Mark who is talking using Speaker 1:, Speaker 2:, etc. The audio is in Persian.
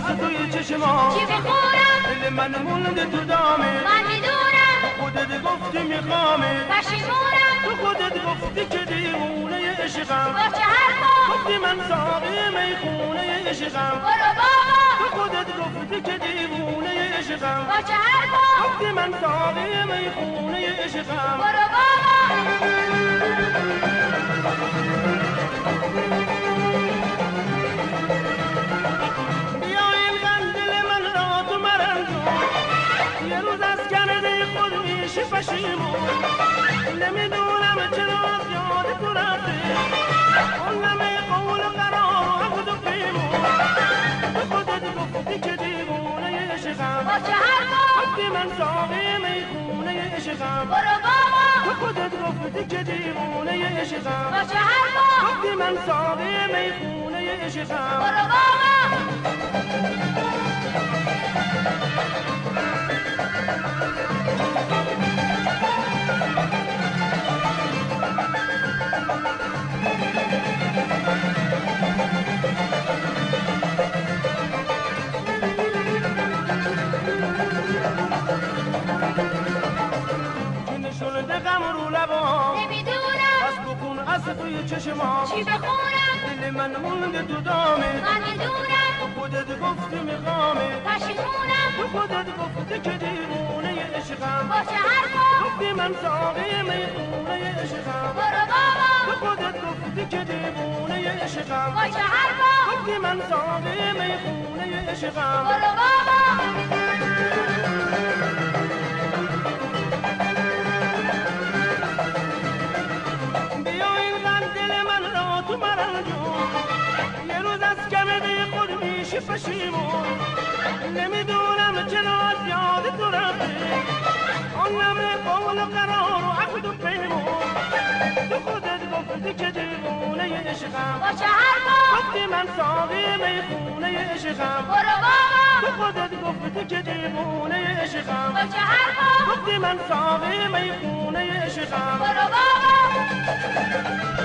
Speaker 1: توی چشما
Speaker 2: چی بخورم
Speaker 1: دل من مونده تو دامه
Speaker 2: من میدونم
Speaker 1: خودت گفتی میخوامه
Speaker 2: پشیمونم
Speaker 1: تو خودت گفتی که دیوونه عشقم
Speaker 2: با چه حرفا
Speaker 1: گفتی من ساقی میخونه عشقم
Speaker 2: برو بابا
Speaker 1: تو خودت گفتی که دیوونه عشقم
Speaker 2: با چه حرفا
Speaker 1: گفتی من ساقی میخونه عشقم
Speaker 2: برو بابا
Speaker 1: بیا این قندل من را تو مرنجون یه روز از کنده خود میشه پشیمون نمیدونم چرا از یاد تو رفته اون نمه قول قرار و عقد و پیمون تو خودت گفتی که دیوونه عشقم
Speaker 2: با چه حرفا
Speaker 1: گفتی من ساقی میخونه عشقم
Speaker 2: برو بابا
Speaker 1: تو خودت گفتی که دیوونه عشقم
Speaker 2: با چه حرفا
Speaker 1: گفتی من ساقی میخونه عشقم
Speaker 2: برو بابا
Speaker 1: شده غم رو لبام
Speaker 2: نمیدونم
Speaker 1: از بکن از توی چشمام
Speaker 2: چی بخورم
Speaker 1: دل من مونده تو دامه
Speaker 2: من میدونم
Speaker 1: تو خودت گفتی میخوامه
Speaker 2: پشیمونم
Speaker 1: تو خودت گفتی که دیوونه عشقم
Speaker 2: با چه حرفا
Speaker 1: گفتی من ساقی میخونه عشقم
Speaker 2: برو بابا
Speaker 1: تو خودت گفتی که دیوونه عشقم
Speaker 2: با چه حرفا
Speaker 1: گفتی من ساقی میخونه عشقم
Speaker 2: برو بابا
Speaker 1: بیا این قندل من را تو مرنجون یه روز از کمه خود میشه پشیمون نمیدونم چرا از یاد تو رفته آن نمه قول و قرار و عقد و پیمون تو خودت گفتی که دیوونه عشقم
Speaker 2: با چه حرفا
Speaker 1: گفتی من ساقی میخونه عشقم
Speaker 2: برو بابا
Speaker 1: تو خودت گفتی که دیوونه عشقم
Speaker 2: با چه حرفا
Speaker 1: گفتی من ساقی میخونه عشقم
Speaker 2: برو بابا